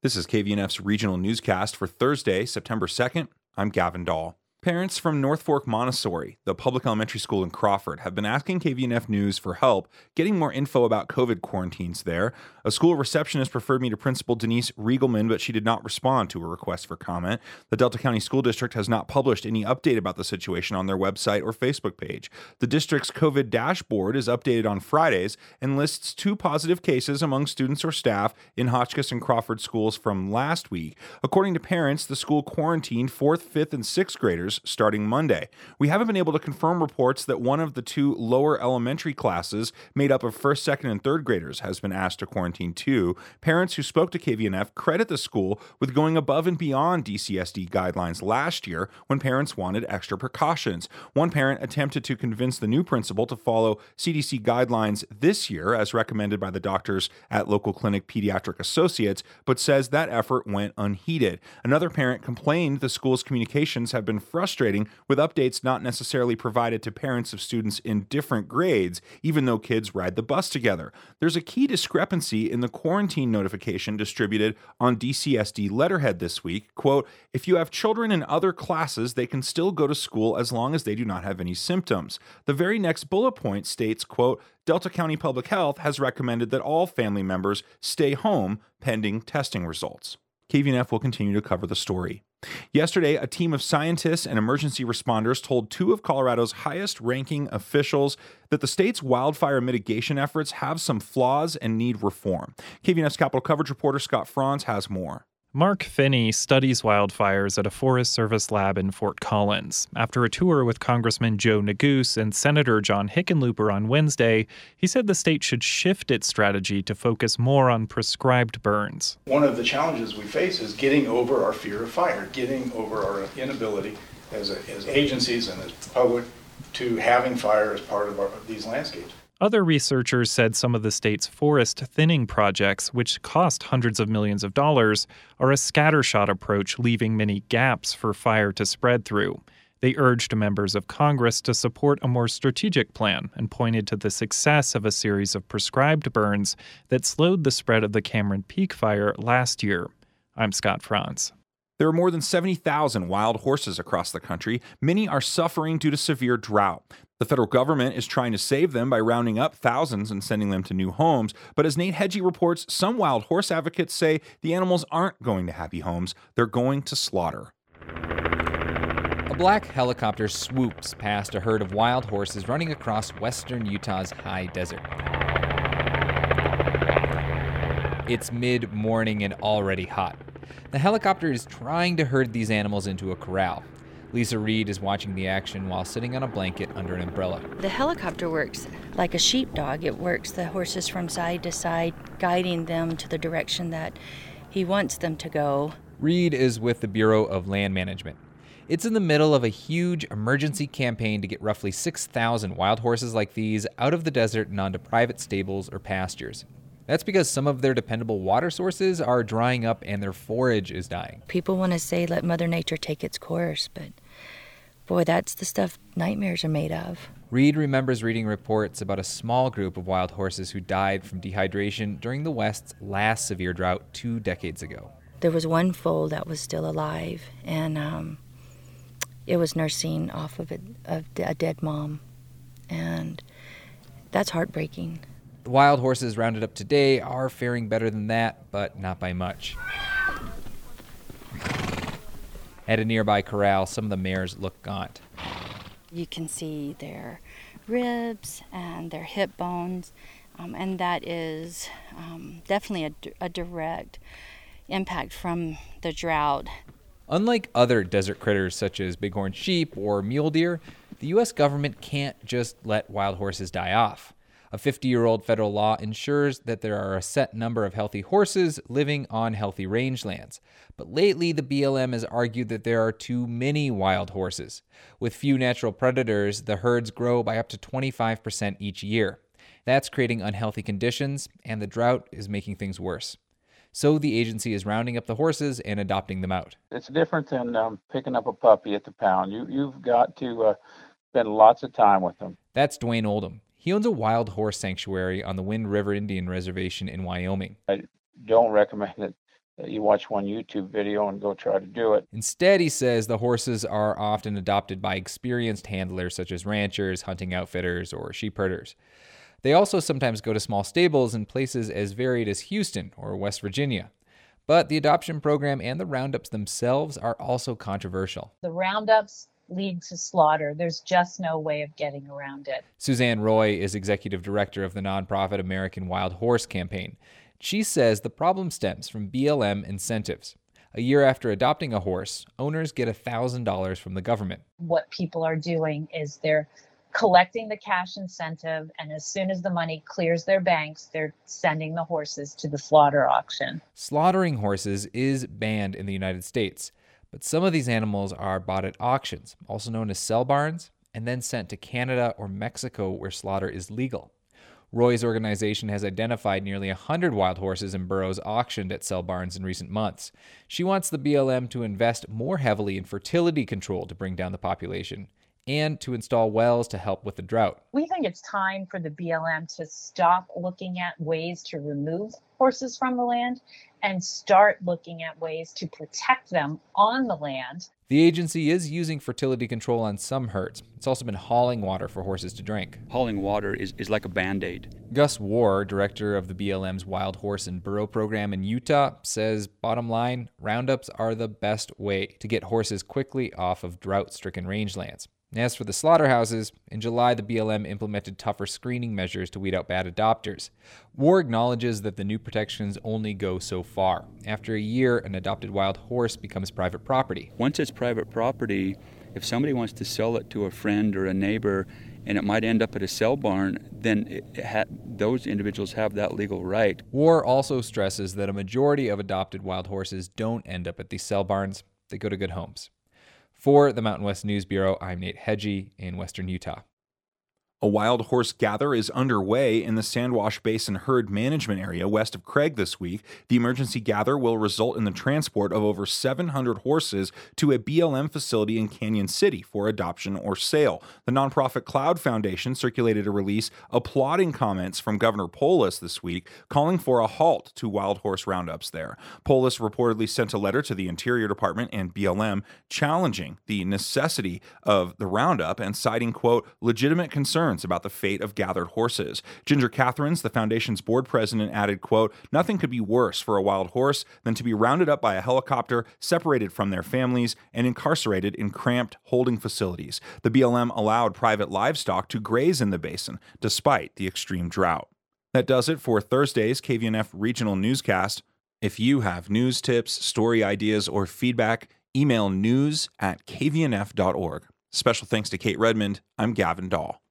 This is KVNF's regional newscast for Thursday, September 2nd. I'm Gavin Dahl. Parents from North Fork Montessori, the public elementary school in Crawford, have been asking KVNF News for help getting more info about COVID quarantines there. A school receptionist referred me to Principal Denise Riegelman, but she did not respond to a request for comment. The Delta County School District has not published any update about the situation on their website or Facebook page. The district's COVID dashboard is updated on Fridays and lists 2 positive cases among students or staff in Hotchkiss and Crawford schools from last week. According to parents, the school quarantined 4th, 5th, and 6th graders starting Monday. We haven't been able to confirm reports that one of the 2 lower elementary classes made up of 1st, 2nd, and 3rd graders has been asked to quarantine too. Parents who spoke to KVNF credit the school with going above and beyond DCSD guidelines last year when parents wanted extra precautions. One parent attempted to convince the new principal to follow CDC guidelines this year as recommended by the doctors at local clinic Pediatric Associates, but says that effort went unheeded. Another parent complained the school's communications have been frustrating with updates not necessarily provided to parents of students in different grades, even though kids ride the bus together. There's a key discrepancy in the quarantine notification distributed on DCSD letterhead this week. Quote, if you have children in other classes, they can still go to school as long as they do not have any symptoms. The very next bullet point states, quote, Delta County Public Health has recommended that all family members stay home pending testing results. KVNF will continue to cover the story. Yesterday, a team of scientists and emergency responders told 2 of Colorado's highest-ranking officials that the state's wildfire mitigation efforts have some flaws and need reform. KVNF's Capitol Coverage reporter Scott Franz has more. Mark Finney studies wildfires at a Forest Service lab in Fort Collins. After a tour with Congressman Joe Neguse and Senator John Hickenlooper on Wednesday, he said the state should shift its strategy to focus more on prescribed burns. One of the challenges we face is getting over our fear of fire, getting over our inability as agencies and as public to having fire as part of these landscapes. Other researchers said some of the state's forest thinning projects, which cost hundreds of millions of dollars, are a scattershot approach, leaving many gaps for fire to spread through. They urged members of Congress to support a more strategic plan and pointed to the success of a series of prescribed burns that slowed the spread of the Cameron Peak fire last year. I'm Scott Franz. There are more than 70,000 wild horses across the country. Many are suffering due to severe drought. The federal government is trying to save them by rounding up thousands and sending them to new homes. But as Nate Hedgie reports, some wild horse advocates say the animals aren't going to happy homes. They're going to slaughter. A black helicopter swoops past a herd of wild horses running across western Utah's high desert. It's mid-morning and already hot. The helicopter is trying to herd these animals into a corral. Lisa Reed is watching the action while sitting on a blanket under an umbrella. The helicopter works like a sheepdog. It works the horses from side to side, guiding them to the direction that he wants them to go. Reed is with the Bureau of Land Management. It's in the middle of a huge emergency campaign to get roughly 6,000 wild horses like these out of the desert and onto private stables or pastures. That's because some of their dependable water sources are drying up and their forage is dying. People want to say, let Mother Nature take its course, but boy, that's the stuff nightmares are made of. Reed remembers reading reports about a small group of wild horses who died from dehydration during the West's last severe drought 2 decades ago. There was one foal that was still alive, and it was nursing off of a dead mom, and that's heartbreaking. The wild horses rounded up today are faring better than that, but not by much. At a nearby corral, some of the mares look gaunt. You can see their ribs and their hip bones, and that is definitely a direct impact from the drought. Unlike other desert critters such as bighorn sheep or mule deer, the U.S. government can't just let wild horses die off. A 50-year-old federal law ensures that there are a set number of healthy horses living on healthy rangelands. But lately, the BLM has argued that there are too many wild horses. With few natural predators, the herds grow by up to 25% each year. That's creating unhealthy conditions, and the drought is making things worse. So the agency is rounding up the horses and adopting them out. It's different than picking up a puppy at the pound. You've got to spend lots of time with them. That's Dwayne Oldham. He owns a wild horse sanctuary on the Wind River Indian Reservation in Wyoming. I don't recommend it you watch one YouTube video and go try to do it. Instead, he says the horses are often adopted by experienced handlers such as ranchers, hunting outfitters, or sheep herders. They also sometimes go to small stables in places as varied as Houston or West Virginia. But the adoption program and the roundups themselves are also controversial. The roundups lead to slaughter. There's just no way of getting around it. Suzanne Roy is executive director of the nonprofit American Wild Horse Campaign. She says the problem stems from BLM incentives. A year after adopting a horse, owners get $1,000 from the government. What people are doing is they're collecting the cash incentive, and as soon as the money clears their banks, they're sending the horses to the slaughter auction. Slaughtering horses is banned in the United States, but some of these animals are bought at auctions, also known as sell barns, and then sent to Canada or Mexico where slaughter is legal. Roy's organization has identified nearly 100 wild horses and burros auctioned at sell barns in recent months. She wants the BLM to invest more heavily in fertility control to bring down the population, and to install wells to help with the drought. We think it's time for the BLM to stop looking at ways to remove horses from the land and start looking at ways to protect them on the land. The agency is using fertility control on some herds. It's also been hauling water for horses to drink. Hauling water is like a Band-Aid. Gus War, director of the BLM's Wild Horse and Burro program in Utah, says, bottom line, roundups are the best way to get horses quickly off of drought-stricken rangelands. As for the slaughterhouses, in July the BLM implemented tougher screening measures to weed out bad adopters. War acknowledges that the new protections only go so far. After a year, an adopted wild horse becomes private property. Once it's private property, if somebody wants to sell it to a friend or a neighbor and it might end up at a sell barn, then those individuals have that legal right. War also stresses that a majority of adopted wild horses don't end up at these sell barns. They go to good homes. For the Mountain West News Bureau, I'm Nate Hedgie in Western Utah. A wild horse gather is underway in the Sandwash Basin herd management area west of Craig this week. The emergency gather will result in the transport of over 700 horses to a BLM facility in Canyon City for adoption or sale. The nonprofit Cloud Foundation circulated a release applauding comments from Governor Polis this week, calling for a halt to wild horse roundups there. Polis reportedly sent a letter to the Interior Department and BLM challenging the necessity of the roundup and citing, quote, legitimate concerns about the fate of gathered horses. Ginger Catherines, the foundation's board president, added, quote, nothing could be worse for a wild horse than to be rounded up by a helicopter, separated from their families, and incarcerated in cramped holding facilities. The BLM allowed private livestock to graze in the basin, despite the extreme drought. That does it for Thursday's KVNF Regional Newscast. If you have news tips, story ideas, or feedback, email news@kvnf.org. Special thanks to Kate Redmond. I'm Gavin Dahl.